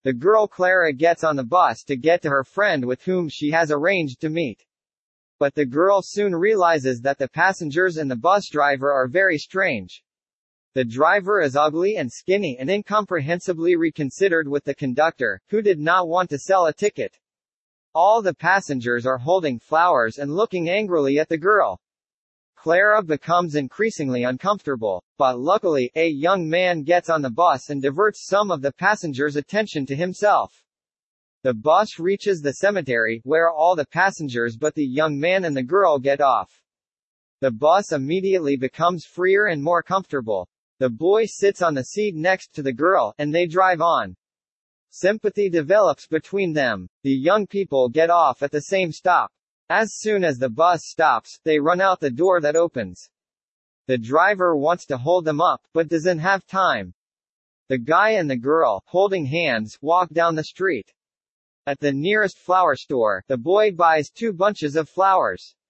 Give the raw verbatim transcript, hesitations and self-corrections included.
The girl Clara gets on the bus to get to her friend with whom she has arranged to meet. But the girl soon realizes that the passengers and the bus driver are very strange. The driver is ugly and skinny and incomprehensibly reconsidered with the conductor, who did not want to sell a ticket. All the passengers are holding flowers and looking angrily at the girl. Clara becomes increasingly uncomfortable, but luckily, a young man gets on the bus and diverts some of the passengers' attention to himself. The bus reaches the cemetery, where all the passengers but the young man and the girl get off. The bus immediately becomes freer and more comfortable. The boy sits on the seat next to the girl, and they drive on. Sympathy develops between them. The young people get off at the same stop. As soon as the bus stops, they run out the door that opens. The driver wants to hold them up, but doesn't have time. The guy and the girl, holding hands, walk down the street. At the nearest flower store, the boy buys two bunches of flowers.